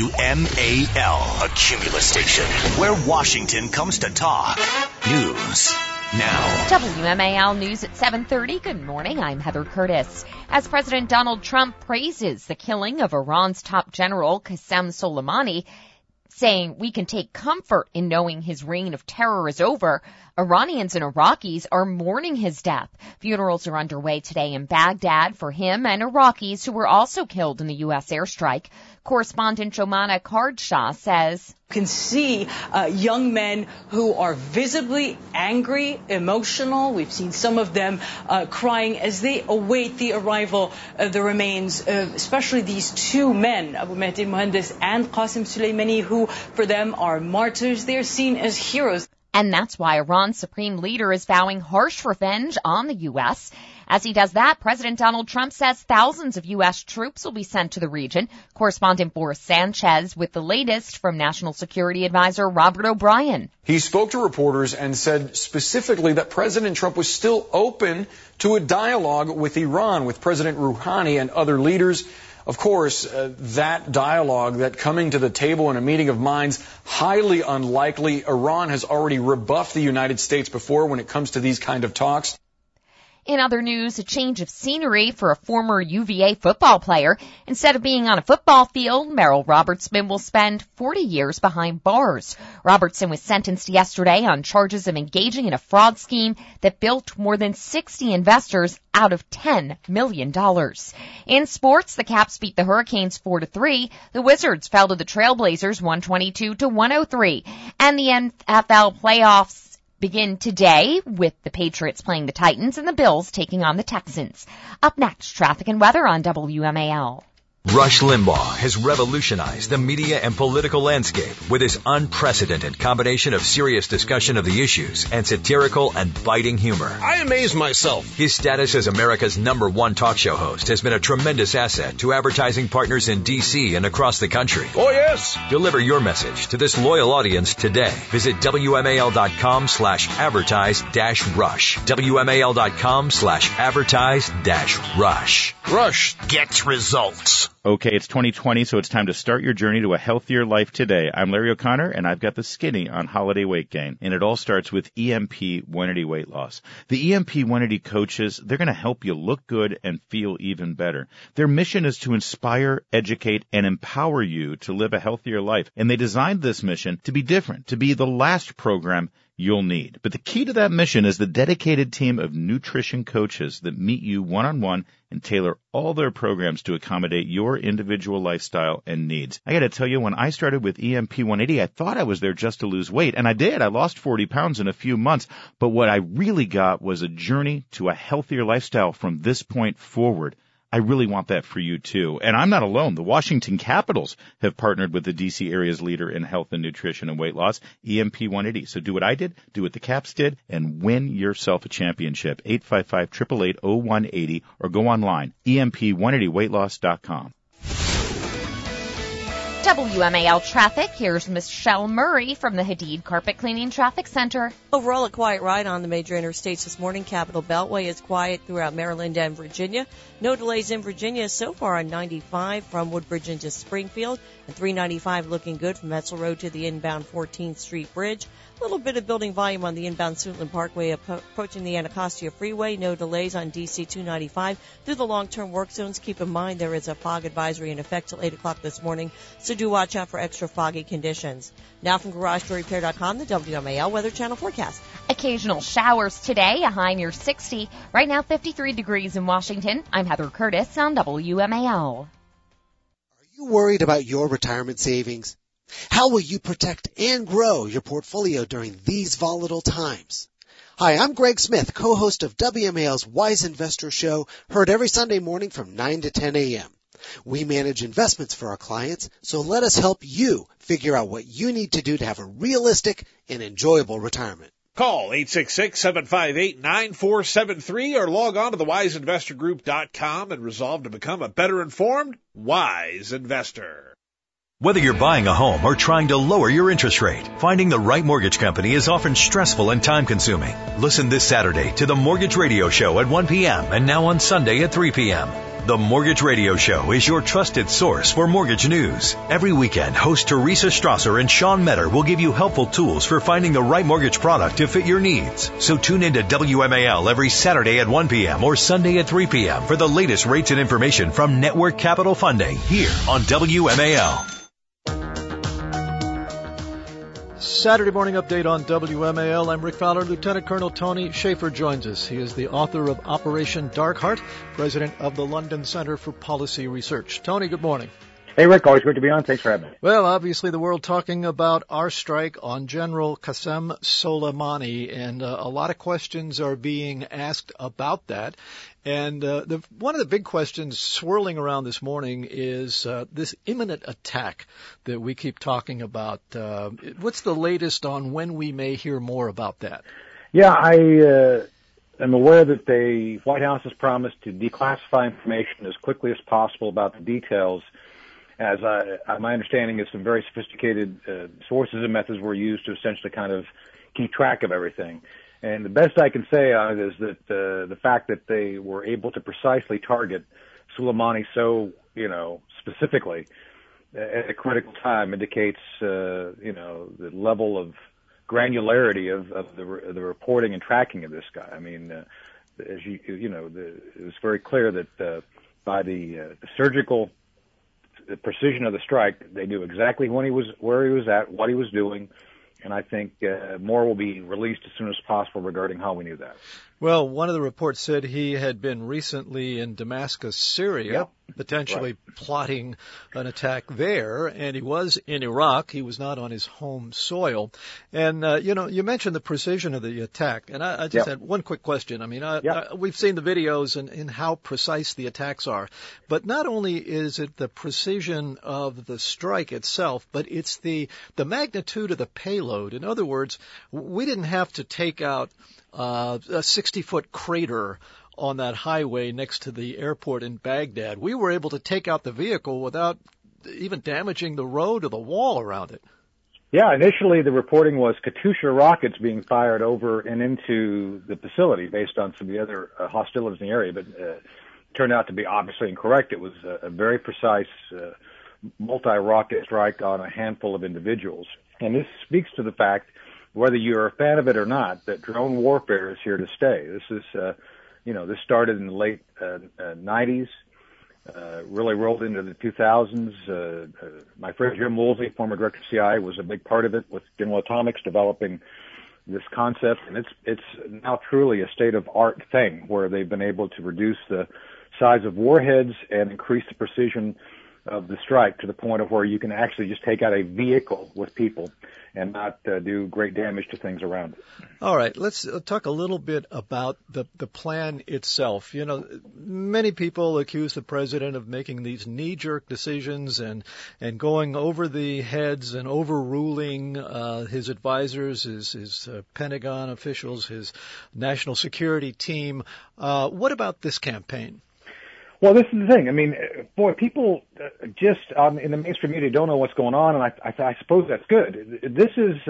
WMAL, a Cumulus station, where Washington comes to talk. News now. WMAL News at 7:30. Good morning. I'm Heather Curtis. As President Donald Trump praises the killing of Iran's top general, Qasem Soleimani, saying we can take comfort in knowing his reign of terror is over, Iranians and Iraqis are mourning his death. Funerals are underway today in Baghdad for him and Iraqis who were also killed in the U.S. airstrike. Correspondent Jomana Kardshaw says, You can see young men who are visibly angry, emotional. We've seen some of them crying as they await the arrival of the remains, especially these two men, Abu Mahdi Mohandes and Qasem Soleimani, who for them are martyrs. They're seen as heroes. And that's why Iran's supreme leader is vowing harsh revenge on the U.S. As he does that, President Donald Trump says thousands of U.S. troops will be sent to the region. Correspondent Boris Sanchez with the latest from National Security Advisor Robert O'Brien. He spoke to reporters and said specifically that President Trump was still open to a dialogue with Iran, with President Rouhani and other leaders. Of course, that dialogue, that coming to the table in a meeting of minds, highly unlikely. Iran has already rebuffed the United States before when it comes to these kind of talks. In other news, a change of scenery for a former UVA football player. Instead of being on a football field, Merrill Robertson will spend 40 years behind bars. Robertson was sentenced yesterday on charges of engaging in a fraud scheme that bilked more than 60 investors out of $10 million. In sports, the Caps beat the Hurricanes 4-3. The Wizards fell to the Trailblazers 122-103. And the NFL playoffs begin today with the Patriots playing the Titans and the Bills taking on the Texans. Up next, traffic and weather on WMAL. Rush Limbaugh has revolutionized the media and political landscape with his unprecedented combination of serious discussion of the issues and satirical and biting humor. I amaze myself. His status as America's #1 talk show host has been a tremendous asset to advertising partners in D.C. and across the country. Oh, yes. Deliver your message to this loyal audience today. Visit WMAL.com/advertise-rush. WMAL.com/advertise-rush. Rush gets results. Okay, it's 2020, so it's time to start your journey to a healthier life today. I'm Larry O'Connor, and I've got the skinny on holiday weight gain. And it all starts with EMP Wenity Weight Loss. The EMP Wenity coaches, they're going to help you look good and feel even better. Their mission is to inspire, educate, and empower you to live a healthier life. And they designed this mission to be different, to be the last program you'll need. But the key to that mission is the dedicated team of nutrition coaches that meet you one-on-one and tailor all their programs to accommodate your individual lifestyle and needs. I got to tell you, when I started with EMP 180, I thought I was there just to lose weight, and I did. I lost 40 pounds in a few months. But what I really got was a journey to a healthier lifestyle from this point forward. I really want that for you, too. And I'm not alone. The Washington Capitals have partnered with the D.C. area's leader in health and nutrition and weight loss, EMP 180. So do what I did, do what the Caps did, and win yourself a championship. 855-888-0180 or go online, EMP180weightloss.com. WMAL traffic. Here's Michelle Murray from the Hadid Carpet Cleaning Traffic Center. Overall, a quiet ride on the major interstates this morning. Capitol Beltway is quiet throughout Maryland and Virginia. No delays in Virginia so far on 95 from Woodbridge into Springfield, and 395 looking good from Etzel Road to the inbound 14th Street Bridge. A little bit of building volume on the inbound Suitland Parkway approaching the Anacostia Freeway. No delays on DC 295 through the long-term work zones. Keep in mind there is a fog advisory in effect till 8 o'clock this morning, so so do watch out for extra foggy conditions. Now from GarageDoorRepair.com, the WMAL Weather Channel forecast. Occasional showers today, a high near 60. Right now, 53 degrees in Washington. I'm Heather Curtis on WMAL. Are you worried about your retirement savings? How will you protect and grow your portfolio during these volatile times? Hi, I'm Greg Smith, co-host of WMAL's Wise Investor Show, heard every Sunday morning from 9 to 10 a.m. We manage investments for our clients, so let us help you figure out what you need to do to have a realistic and enjoyable retirement. Call 866-758-9473 or log on to thewiseinvestorgroup.com and resolve to become a better informed, wise investor. Whether you're buying a home or trying to lower your interest rate, finding the right mortgage company is often stressful and time-consuming. Listen this Saturday to the Mortgage Radio Show at 1 p.m. and now on Sunday at 3 p.m. The Mortgage Radio Show is your trusted source for mortgage news. Every weekend, host Teresa Strasser and Sean Metter will give you helpful tools for finding the right mortgage product to fit your needs. So tune in to WMAL every Saturday at 1 p.m. or Sunday at 3 p.m. for the latest rates and information from Network Capital Funding here on WMAL. Saturday morning update on WMAL. I'm Rick Fowler. Lieutenant Colonel Tony Shaffer joins us. He is the author of Operation Dark Heart, president of the London Center for Policy Research. Tony, good morning. Hey, Rick. Always good to be on. Thanks for having me. Well, obviously the world talking about our strike on General Qasem Soleimani, and a lot of questions are being asked about that. And one of the big questions swirling around this morning is this imminent attack that we keep talking about. What's the latest on when we may hear more about that? Yeah, I am aware that the White House has promised to declassify information as quickly as possible about the details. As my understanding is, some very sophisticated sources and methods were used to essentially kind of keep track of everything. And the best I can say on it is that the fact that they were able to precisely target Soleimani so, specifically at a critical time indicates, the level of granularity of the reporting and tracking of this guy. I mean, as it was very clear that by the surgical precision of the strike, they knew exactly where he was at, what he was doing. And I think more will be released as soon as possible regarding how we knew that. Well, one of the reports said he had been recently in Damascus, Syria, potentially plotting an attack there, and he was in Iraq. He was not on his home soil. And, you mentioned the precision of the attack, and I just had one quick question. I mean, we've seen the videos and how precise the attacks are, but not only is it the precision of the strike itself, but it's the magnitude of the payload. In other words, we didn't have to take out a 60-foot crater on that highway next to the airport in Baghdad. We were able to take out the vehicle without even damaging the road or the wall around it. Yeah, initially the reporting was Katyusha rockets being fired over and into the facility based on some of the other hostilities in the area, but turned out to be obviously incorrect. It was a very precise multi-rocket strike on a handful of individuals. And this speaks to the fact, whether you're a fan of it or not, that drone warfare is here to stay. This is, this started in the late 90s, really rolled into the 2000s. My friend Jim Woolsey, former director of CIA, was a big part of it with General Atomics developing this concept. And it's now truly a state-of-art thing where they've been able to reduce the size of warheads and increase the precision of the strike to the point of where you can actually just take out a vehicle with people and not do great damage to things around it. All right, let's talk a little bit about the plan itself. Many people accuse the president of making these knee-jerk decisions and going over the heads and overruling his advisors, his Pentagon officials, his national security team. What about this campaign? Well, this is the thing. I mean, boy, people just in the mainstream media don't know what's going on, and I suppose that's good. This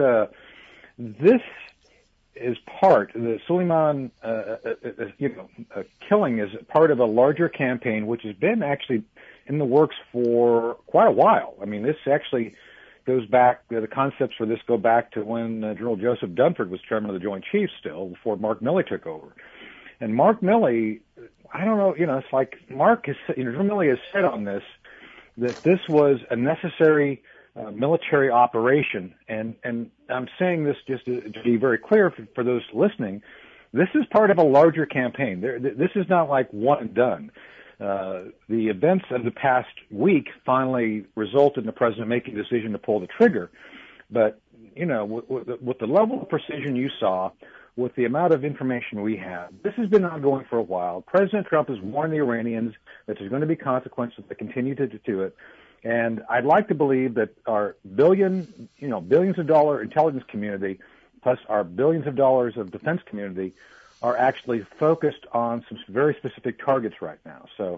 is part, the Soleiman, killing is part of a larger campaign which has been actually in the works for quite a while. I mean, this actually goes back, the concepts for this go back to when General Joseph Dunford was chairman of the Joint Chiefs still, before Mark Milley took over. And Mark Milley, I don't know, it's like General Milley has said on this that this was a necessary military operation. And I'm saying this just to be very clear for those listening. This is part of a larger campaign. This is not like one and done. The events of the past week finally resulted in the president making a decision to pull the trigger. But, you know, with the level of precision you saw, with the amount of information we have, this has been ongoing for a while. President Trump has warned the Iranians that there's going to be consequences if they continue to do it. And I'd like to believe that our billions of dollar intelligence community, plus our billions of dollars of defense community, are actually focused on some very specific targets right now. So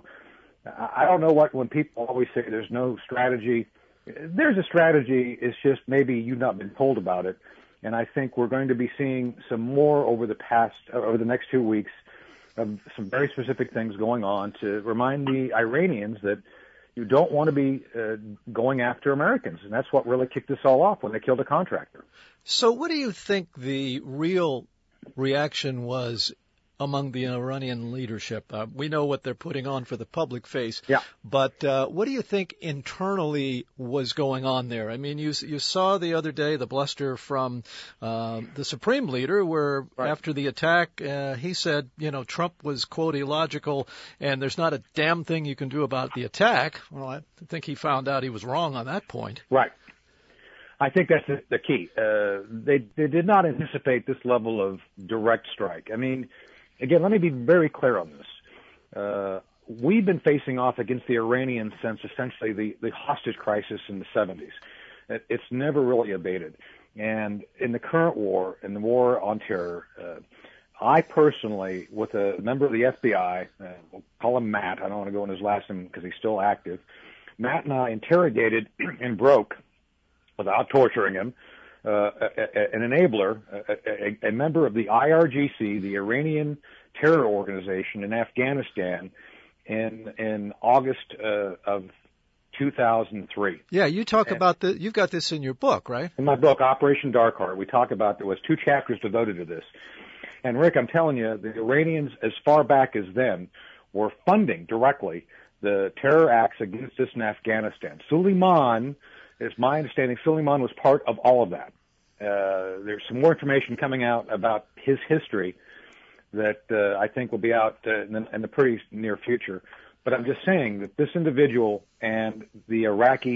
I don't know when people always say there's no strategy. There's a strategy. It's just maybe you've not been told about it. And I think we're going to be seeing some more over the next 2 weeks of some very specific things going on to remind the Iranians that you don't want to be going after Americans. And that's what really kicked this all off when they killed a contractor. So what do you think the real reaction was among the Iranian leadership? We know what they're putting on for the public face. Yeah. But what do you think internally was going on there? I mean, you saw the other day the bluster from the Supreme Leader where after the attack, he said, you know, Trump was, quote, illogical and there's not a damn thing you can do about the attack. Well, I think he found out he was wrong on that point. Right. I think that's the key. They did not anticipate this level of direct strike. I mean, again, let me be very clear on this. We've been facing off against the Iranians since essentially the hostage crisis in the 70s. It's never really abated. And in the current war, in the war on terror, I personally, with a member of the FBI, we'll call him Matt, I don't want to go in his last name because he's still active, Matt and I interrogated and broke, without torturing him, an enabler, a member of the IRGC, the Iranian terror organization in Afghanistan, in August of 2003. Yeah, you talk about you've got this in your book, right? In my book, Operation Dark Heart, we talk about, there was 2 chapters devoted to this. And Rick, I'm telling you, the Iranians, as far back as then, were funding directly the terror acts against us in Afghanistan. Soleiman, it's my understanding, Soleiman was part of all of that. There's some more information coming out about his history that I think will be out in the pretty near future. But I'm just saying that this individual and the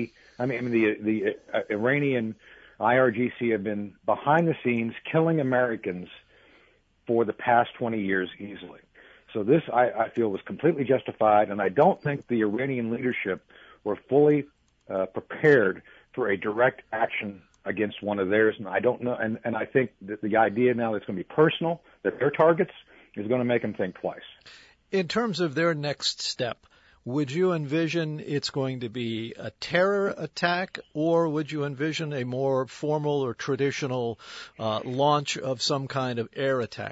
Iranian IRGC have been behind the scenes killing Americans for the past 20 years easily. So this, I feel, was completely justified, and I don't think the Iranian leadership were fully prepared for a direct action against one of theirs, and I don't know, and I think that the idea now that it's going to be personal, that they're targets, is going to make them think twice. In terms of their next step, would you envision it's going to be a terror attack, or would you envision a more formal or traditional launch of some kind of air attack?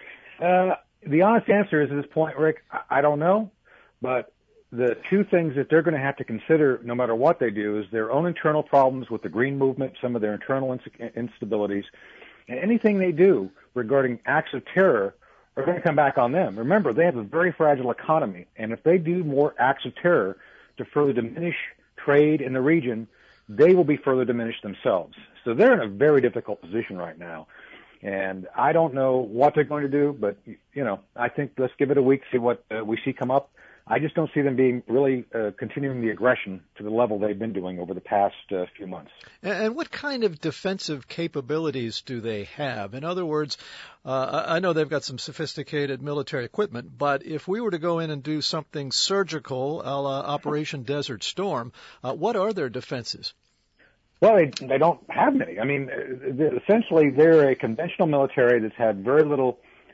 The honest answer is, at this point, Rick, I don't know, but the 2 things that they're going to have to consider no matter what they do is their own internal problems with the Green Movement, some of their internal instabilities, and anything they do regarding acts of terror are going to come back on them. Remember, they have a very fragile economy, and if they do more acts of terror to further diminish trade in the region, they will be further diminished themselves. So they're in a very difficult position right now. And I don't know what they're going to do, but, you know, I think let's give it a week, see what we see come up. I just don't see them being really continuing the aggression to the level they've been doing over the past few months. And what kind of defensive capabilities do they have? In other words, I know they've got some sophisticated military equipment, but if we were to go in and do something surgical, a la Operation Desert Storm, what are their defenses? Well, they don't have many. I mean, essentially, they're a conventional military that's had very little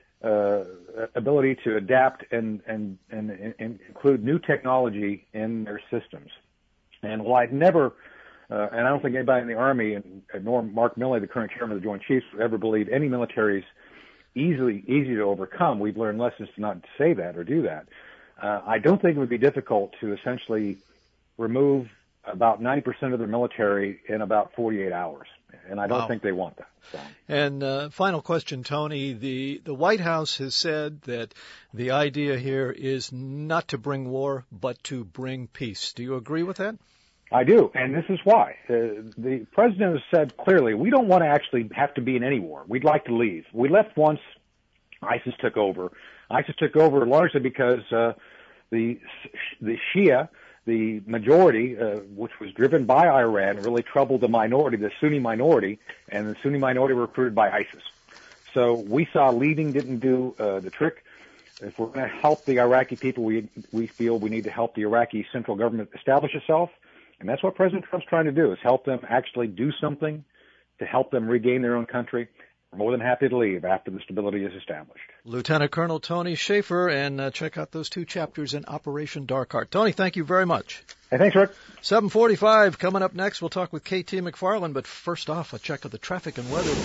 ability to adapt and include new technology in their systems. And while I'd never, and I don't think anybody in the Army, and nor Mark Milley, the current chairman of the Joint Chiefs, would ever believe any military is easy to overcome. We've learned lessons to not say that or do that. I don't think it would be difficult to essentially remove about 90% of their military in about 48 hours. And I don't think they want that. So. And final question, Tony. The White House has said that the idea here is not to bring war, but to bring peace. Do you agree with that? I do, and this is why. The president has said clearly, we don't want to actually have to be in any war. We'd like to leave. We left once ISIS took over. ISIS took over largely because the Shia, the majority, which was driven by Iran, really troubled the minority, the Sunni minority, and the Sunni minority were recruited by ISIS. So we saw leaving didn't do the trick. If we're going to help the Iraqi people, we feel we need to help the Iraqi central government establish itself. And that's what President Trump's trying to do, is help them actually do something to help them regain their own country. We're more than happy to leave after the stability is established. Lieutenant Colonel Tony Shaffer, and check out those 2 chapters in Operation Dark Heart. Tony, thank you very much. Hey, thanks, Rick. 7:45 coming up next. We'll talk with KT McFarland, but first off, a check of the traffic and weather.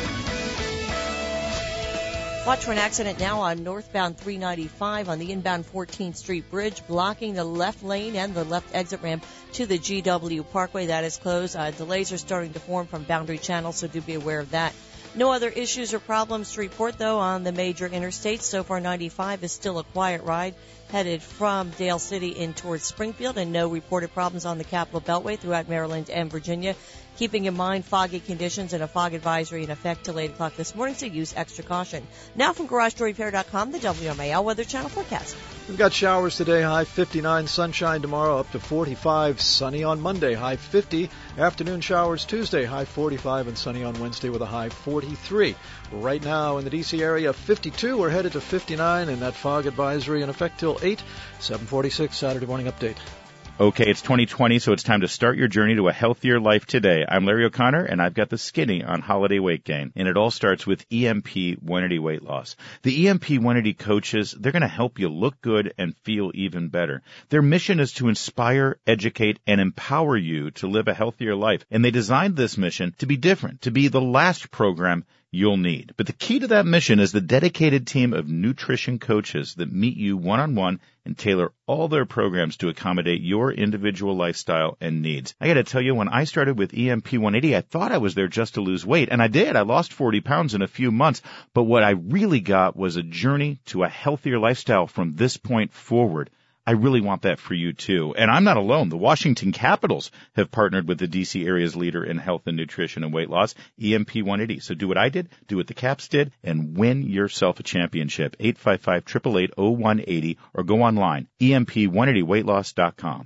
Watch for an accident now on northbound 395 on the inbound 14th Street Bridge, blocking the left lane and the left exit ramp to the GW Parkway. That is closed. Delays are starting to form from Boundary Channel, so do be aware of that. No other issues or problems to report, though, on the major interstates. So far, 95 is still a quiet ride headed from Dale City in towards Springfield, and no reported problems on the Capitol Beltway throughout Maryland and Virginia. Keeping in mind foggy conditions and a fog advisory in effect till 8 o'clock this morning, so use extra caution. Now from GarageDoorRepair.com, the WMAL Weather Channel forecast. We've got showers today, high 59, sunshine tomorrow up to 45, sunny on Monday, high 50, afternoon showers Tuesday, high 45, and sunny on Wednesday with a high 43. Right now in the D.C. area, 52, we're headed to 59, and that fog advisory in effect till 8, 7:46 Saturday morning update. Okay, it's 2020, so it's time to start your journey to a healthier life today. I'm Larry O'Connor, and I've got the skinny on holiday weight gain. And it all starts with EMP One80 Weight Loss. The EMP One80 coaches, they're going to help you look good and feel even better. Their mission is to inspire, educate, and empower you to live a healthier life. And they designed this mission to be different, to be the last program you'll need. But the key to that mission is the dedicated team of nutrition coaches that meet you one-on-one and tailor all their programs to accommodate your individual lifestyle and needs. I got to tell you, when I started with EMP 180, I thought I was there just to lose weight, and I did. I lost 40 pounds in a few months, but what I really got was a journey to a healthier lifestyle from this point forward. I really want that for you, too. And I'm not alone. The Washington Capitals have partnered with the D.C. area's leader in health and nutrition and weight loss, EMP 180. So do what I did, do what the Caps did, and win yourself a championship. 855-888-0180 or go online, EMP180weightloss.com.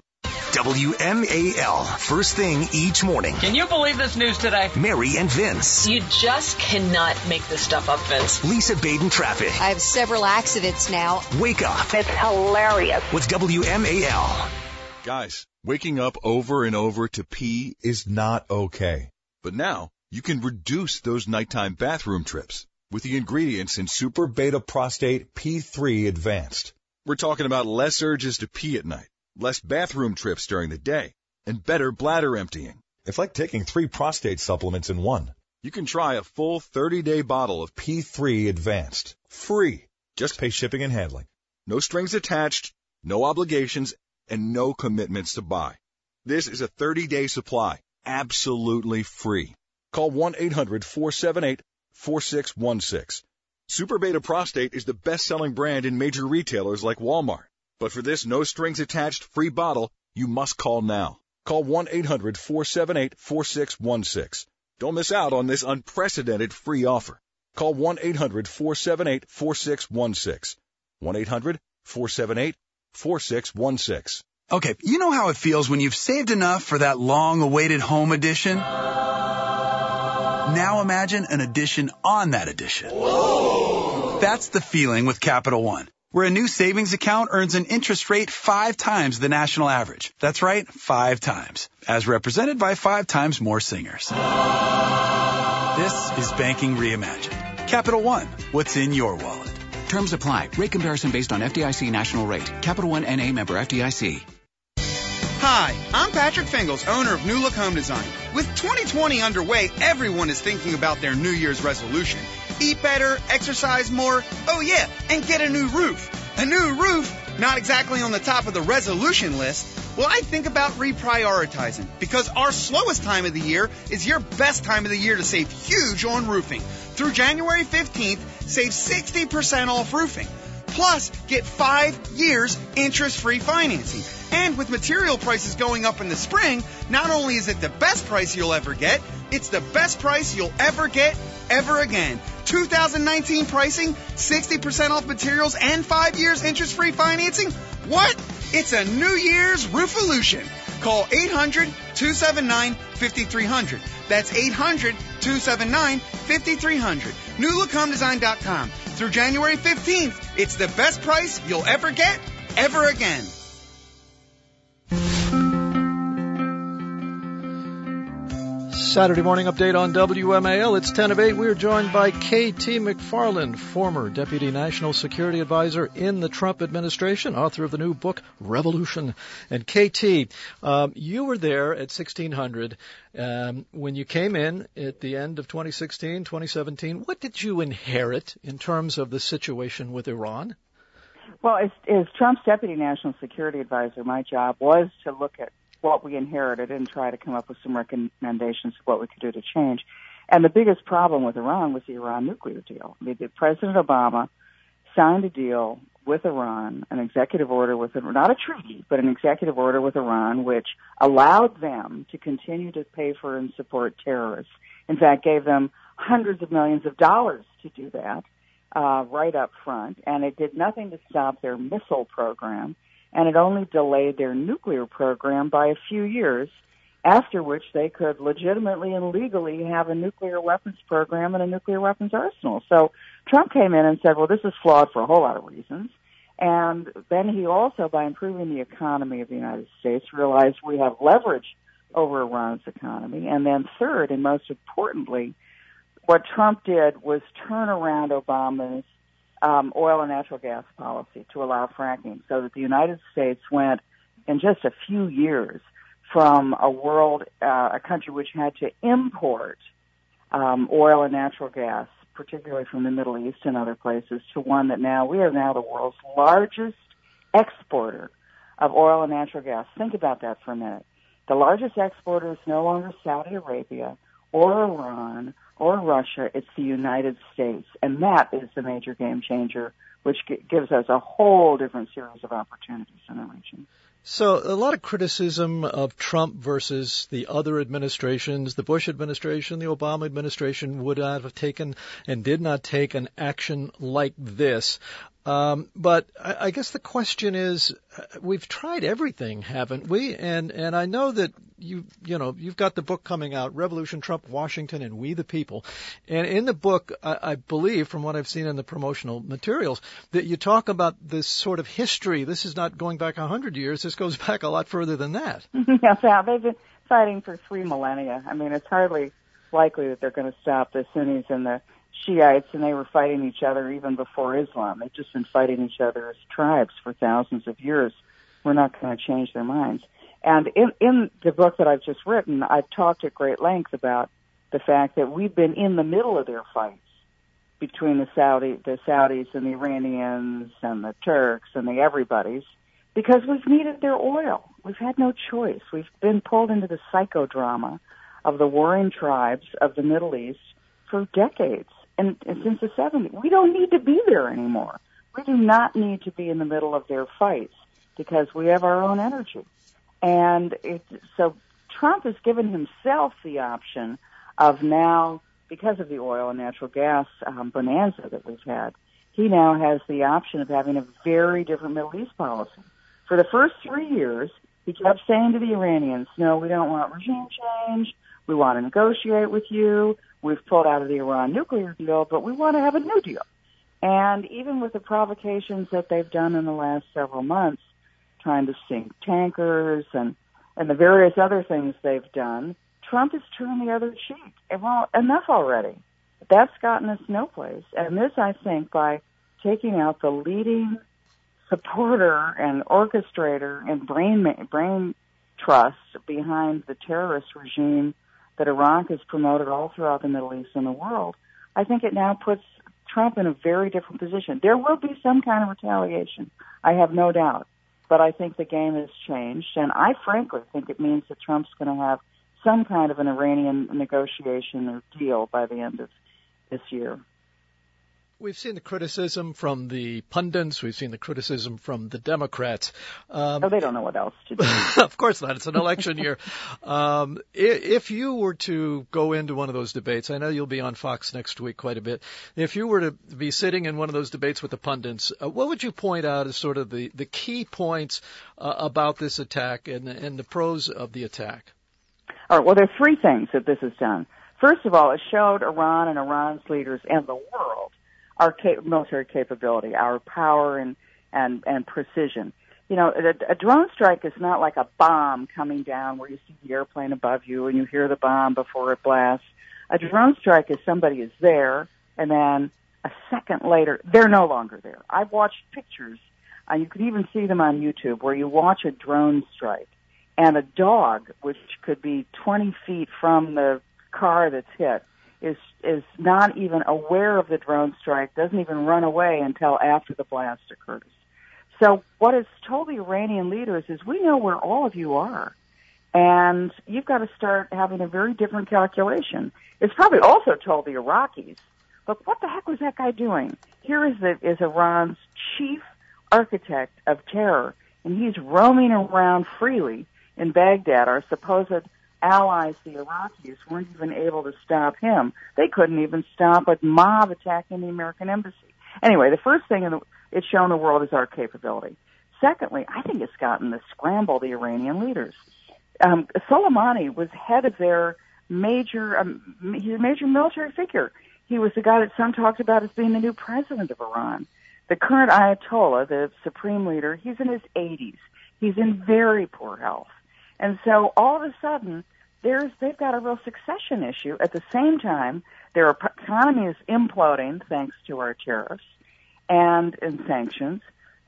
WMAL, first thing each morning. Can you believe this news today? Mary and Vince. You just cannot make this stuff up, Vince. Lisa Baden Traffic. I have several accidents now. Wake up. It's hilarious. With WMAL. Guys, waking up over and over to pee is not okay. But now, you can reduce those nighttime bathroom trips with the ingredients in Super Beta Prostate P3 Advanced. We're talking about less urges to pee at night, less bathroom trips during the day, and better bladder emptying. It's like taking 3 prostate supplements in one. You can try a full 30-day bottle of P3 Advanced, free. Just pay shipping and handling. No strings attached, no obligations, and no commitments to buy. This is a 30-day supply, absolutely free. Call 1-800-478-4616. Super Beta Prostate is the best-selling brand in major retailers like Walmart. But for this no-strings-attached free bottle, you must call now. Call 1-800-478-4616. Don't miss out on this unprecedented free offer. Call 1-800-478-4616. 1-800-478-4616. Okay, you know how it feels when you've saved enough for that long-awaited home edition? Now imagine an addition on that addition. Whoa. That's the feeling with Capital One, where a new savings account earns an interest rate 5 times the national average. That's right, 5 times, as represented by 5 times more singers. This is banking reimagined. Capital One, what's in your wallet? Terms apply. Rate comparison based on FDIC national rate. Capital One N.A. member FDIC. Hi, I'm Patrick Fingles, owner of New Look Home Design. With 2020 underway, everyone is thinking about their New Year's resolution. Eat better, exercise more, oh yeah, and get a new roof. A new roof not exactly on the top of the resolution list, well, I think about reprioritizing, because our slowest time of the year is your best time of the year to save huge on roofing. Through January 15th, save 60% off roofing. Plus, get 5 years interest-free financing. And with material prices going up in the spring, not only is it the best price you'll ever get, it's the best price you'll ever get ever again. 2019 pricing, 60% off materials, and 5 years interest-free financing? What? It's a New Year's Roofolution. Call 800-279-5300. That's 800-279-5300. NewLookHomeDesign.com. Through January 15th, it's the best price you'll ever get, ever again. Saturday morning update on WMAL. It's 10 of 8. We're joined by K.T. McFarland, former Deputy National Security Advisor in the Trump administration, author of the new book, Revolution. And K.T., you were there at 1600 when you came in at the end of 2016, 2017. What did you inherit in terms of the situation with Iran? Well, as Trump's Deputy National Security Advisor, my job was to look at what we inherited and try to come up with some recommendations of what we could do to change. And the biggest problem with Iran was the Iran nuclear deal. President Obama signed a deal with Iran, an executive order with Iran, not a treaty, but an executive order with Iran, which allowed them to continue to pay for and support terrorists. In fact, gave them hundreds of millions of dollars to do that right up front, and it did nothing to stop their missile program. And it only delayed their nuclear program by a few years, after which they could legitimately and legally have a nuclear weapons program and a nuclear weapons arsenal. So Trump came in and said, well, this is flawed for a whole lot of reasons. And then he also, by improving the economy of the United States, realized we have leverage over Iran's economy. And then third, and most importantly, what Trump did was turn around Obama's oil and natural gas policy to allow fracking, so that the United States went in just a few years from a country which had to import oil and natural gas, particularly from the Middle East and other places, to one that we are now the world's largest exporter of oil and natural gas. Think about that for a minute. The largest exporter is no longer Saudi Arabia or Iran or Russia, it's the United States. And that is the major game changer, which gives us a whole different series of opportunities in the region. So a lot of criticism of Trump versus the other administrations, the Bush administration, the Obama administration would not have taken and did not take an action like this. But I guess the question is, we've tried everything, haven't we? And I know that you've got the book coming out, Revolution, Trump, Washington, and We the People. And in the book, I believe, from what I've seen in the promotional materials, that you talk about this sort of history. This is not going back 100 years. This goes back a lot further than that. Yeah, they've been fighting for 3 millennia. I mean, it's hardly likely that they're going to stop the Sunnis and the Shiites, and they were fighting each other even before Islam. They've just been fighting each other as tribes for thousands of years. We're not going to change their minds. And in the book that I've just written, I've talked at great length about the fact that we've been in the middle of their fights between the Saudis and the Iranians and the Turks and the everybody's, because we've needed their oil. We've had no choice. We've been pulled into the psychodrama of the warring tribes of the Middle East for decades. And since the 70s, we don't need to be there anymore. We do not need to be in the middle of their fights because we have our own energy. And so Trump has given himself the option of now, because of the oil and natural gas bonanza that we've had, he now has the option of having a very different Middle East policy. For the first 3 years, he kept saying to the Iranians, no, we don't want regime change. We want to negotiate with you. We've pulled out of the Iran nuclear deal, but we want to have a new deal. And even with the provocations that they've done in the last several months, trying to sink tankers and the various other things they've done, Trump has turned the other cheek. And, well, enough already. That's gotten us no place. And this, I think, by taking out the leading supporter and orchestrator and brain trust behind the terrorist regime that Iraq has promoted all throughout the Middle East and the world, I think it now puts Trump in a very different position. There will be some kind of retaliation, I have no doubt. But I think the game has changed, and I frankly think it means that Trump's going to have some kind of an Iranian negotiation or deal by the end of this year. We've seen the criticism from the pundits. We've seen the criticism from the Democrats. They don't know what else to do. Of course not. It's an election year. If you were to go into one of those debates, I know you'll be on Fox next week quite a bit. If you were to be sitting in one of those debates with the pundits, what would you point out as sort of the key points about this attack and the pros of the attack? All right. Well, there are three things that this has done. First of all, it showed Iran and Iran's leaders and the world our military capability, our power and precision. You know, a drone strike is not like a bomb coming down where you see the airplane above you and you hear the bomb before it blasts. A drone strike is somebody is there and then a second later they're no longer there. I've watched pictures, and you can even see them on YouTube, where you watch a drone strike and a dog, which could be 20 feet from the car that's hit, is not even aware of the drone strike, doesn't even run away until after the blast occurs. So what it's told the Iranian leaders is, we know where all of you are, and you've got to start having a very different calculation. It's probably also told the Iraqis, look, what the heck was that guy doing? Here is Iran's chief architect of terror, and he's roaming around freely in Baghdad. Our supposed allies, the Iraqis, weren't even able to stop him. They couldn't even stop a mob attacking the American embassy. Anyway, the first thing it's shown the world is our capability. Secondly, I think it's gotten to scramble the Iranian leaders. Soleimani was head of their major military figure. He was the guy that some talked about as being the new president of Iran. The current Ayatollah, the supreme leader, he's in his 80s. He's in very poor health. And so all of a sudden, they've got a real succession issue. At the same time, their economy is imploding thanks to our tariffs and sanctions,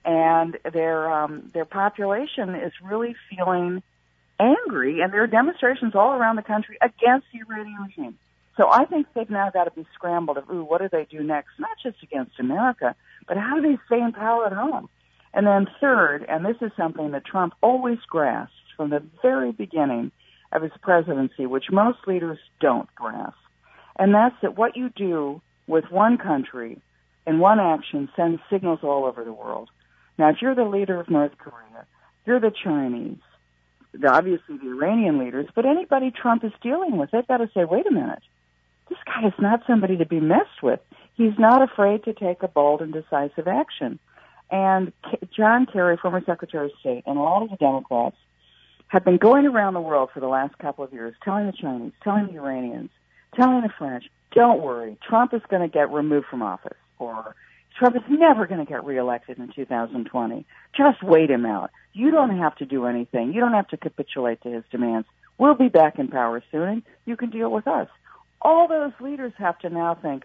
and their population is really feeling angry, and there are demonstrations all around the country against the Iranian regime. So I think they've now got to be scrambled of, what do they do next? Not just against America, but how do they stay in power at home? And then third, and this is something that Trump always grasped from the very beginning of his presidency, which most leaders don't grasp, and that's that what you do with one country in one action sends signals all over the world. Now, if you're the leader of North Korea, you're the Chinese, obviously the Iranian leaders, but anybody Trump is dealing with, they've got to say, wait a minute, this guy is not somebody to be messed with. He's not afraid to take a bold and decisive action. And John Kerry, former Secretary of State, and a lot of the Democrats have been going around the world for the last couple of years telling the Chinese, telling the Iranians, telling the French, don't worry, Trump is going to get removed from office, or Trump is never going to get reelected in 2020. Just wait him out. You don't have to do anything. You don't have to capitulate to his demands. We'll be back in power soon, and you can deal with us. All those leaders have to now think,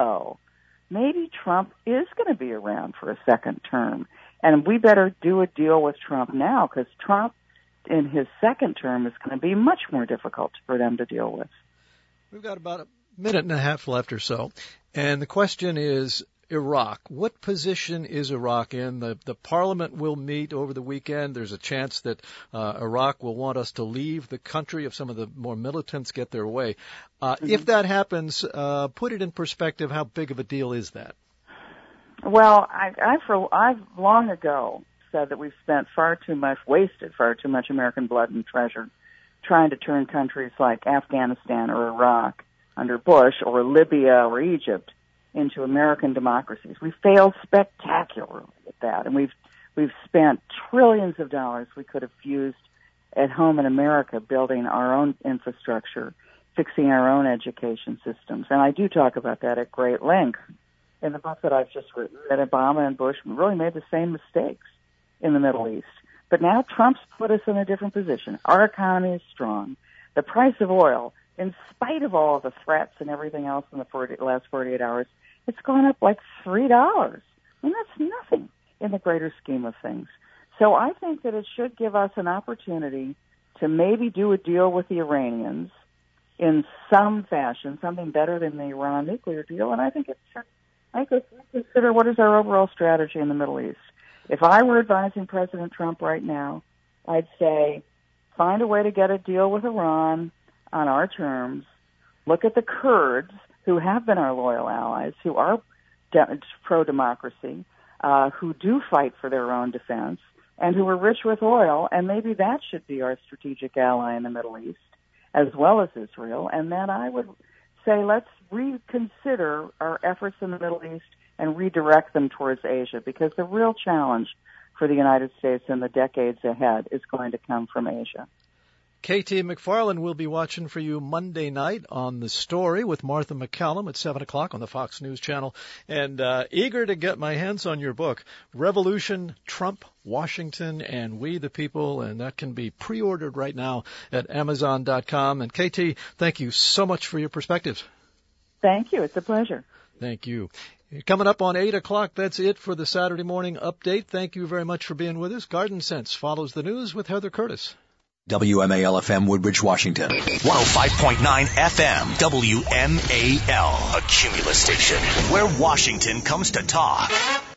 maybe Trump is going to be around for a second term, and we better do a deal with Trump now, because Trump in his second term is going to be much more difficult for them to deal with. We've got about a minute and a half left or so, and the question is Iraq. What position is Iraq in? The parliament will meet over the weekend. There's a chance that Iraq will want us to leave the country if some of the more militants get their way. If that happens, put it in perspective, how big of a deal is that? Well, I've long ago said that we've wasted far too much American blood and treasure trying to turn countries like Afghanistan or Iraq under Bush, or Libya or Egypt, into American democracies. We failed spectacularly at that, and we've spent trillions of dollars we could have used at home in America building our own infrastructure, fixing our own education systems. And I do talk about that at great length in the book that I've just written, that Obama and Bush really made the same mistakes in the Middle East. But now Trump's put us in a different position. Our economy is strong. The price of oil, in spite of all of the threats and everything else in the last 48 hours, it's gone up like $3. I mean, that's nothing in the greater scheme of things. So I think that it should give us an opportunity to maybe do a deal with the Iranians in some fashion, something better than the Iran nuclear deal, and I think it I think let's consider what is our overall strategy in the Middle East. If I were advising President Trump right now, I'd say find a way to get a deal with Iran on our terms. Look at the Kurds, who have been our loyal allies, who are pro-democracy, who do fight for their own defense, and who are rich with oil, and maybe that should be our strategic ally in the Middle East, as well as Israel. And then I would say let's reconsider our efforts in the Middle East and redirect them towards Asia, because the real challenge for the United States in the decades ahead is going to come from Asia. K.T. McFarland will be watching for you Monday night on The Story with Martha McCallum at 7 o'clock on the Fox News Channel. And eager to get my hands on your book, Revolution, Trump, Washington, and We the People. And that can be pre-ordered right now at Amazon.com. And K.T., thank you so much for your perspectives. Thank you. It's a pleasure. Thank you. Coming up on 8 o'clock, that's it for the Saturday morning update. Thank you very much for being with us. Garden Sense follows the news with Heather Curtis. WMAL-FM Woodbridge, Washington. 105.9 FM, WMAL, a Cumulus station, where Washington comes to talk.